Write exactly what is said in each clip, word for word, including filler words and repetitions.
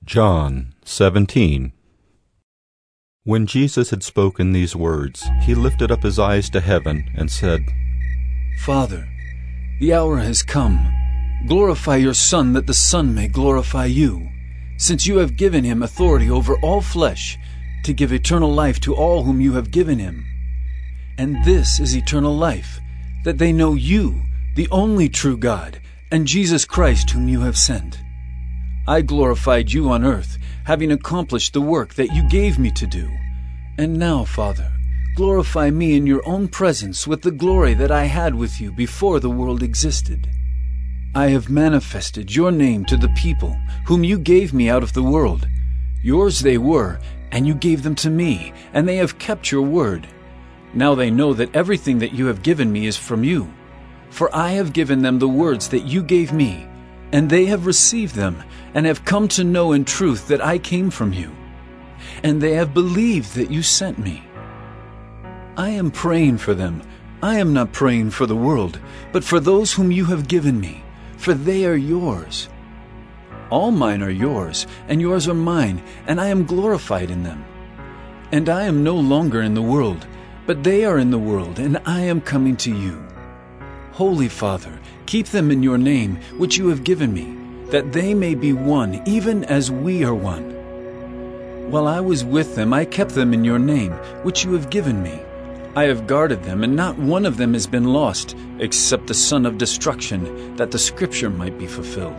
John seventeen. When Jesus had spoken these words, he lifted up his eyes to heaven and said, Father, the hour has come. Glorify your Son, that the Son may glorify you, since you have given him authority over all flesh, to give eternal life to all whom you have given him. And this is eternal life, that they know you, the only true God, and Jesus Christ whom you have sent. I glorified you on earth, having accomplished the work that you gave me to do. And now, Father, glorify me in your own presence with the glory that I had with you before the world existed. I have manifested your name to the people whom you gave me out of the world. Yours they were, and you gave them to me, and they have kept your word. Now they know that everything that you have given me is from you. For I have given them the words that you gave me, and they have received them, and have come to know in truth that I came from you. And they have believed that you sent me. I am praying for them. I am not praying for the world, but for those whom you have given me, for they are yours. All mine are yours, and yours are mine, and I am glorified in them. And I am no longer in the world, but they are in the world, and I am coming to you. Holy Father, keep them in your name, which you have given me, that they may be one, even as we are one. While I was with them, I kept them in your name, which you have given me. I have guarded them, and not one of them has been lost, except the son of destruction, that the scripture might be fulfilled.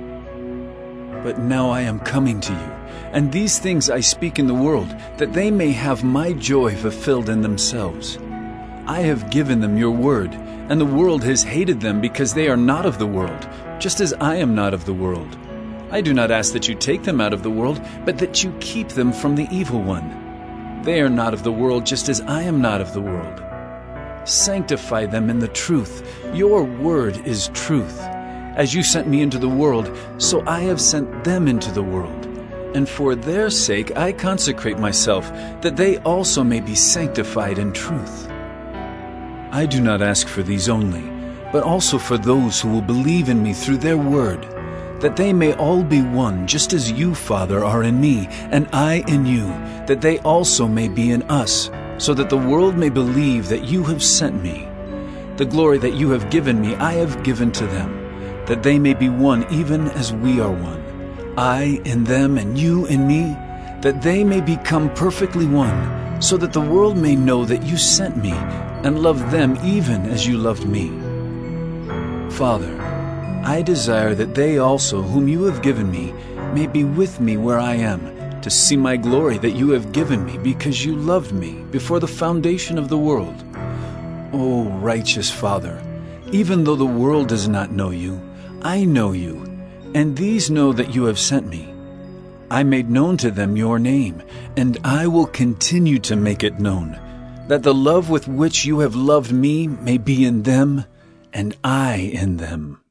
But now I am coming to you, and these things I speak in the world, that they may have my joy fulfilled in themselves. I have given them your word, and the world has hated them because they are not of the world, just as I am not of the world. I do not ask that you take them out of the world, but that you keep them from the evil one. They are not of the world, just as I am not of the world. Sanctify them in the truth. Your word is truth. As you sent me into the world, so I have sent them into the world. And for their sake I consecrate myself, that they also may be sanctified in truth. I do not ask for these only, but also for those who will believe in me through their word, that they may all be one, just as you, Father, are in me, and I in you, that they also may be in us, so that the world may believe that you have sent me. The glory that you have given me I have given to them, that they may be one even as we are one. I in them and you in me, that they may become perfectly one, so that the world may know that you sent me and loved them even as you loved me. Father, I desire that they also, whom you have given me, may be with me where I am, to see my glory that you have given me, because you loved me before the foundation of the world. O righteous Father, even though the world does not know you, I know you, and these know that you have sent me. I made known to them your name, and I will continue to make it known, that the love with which you have loved me may be in them, and I in them.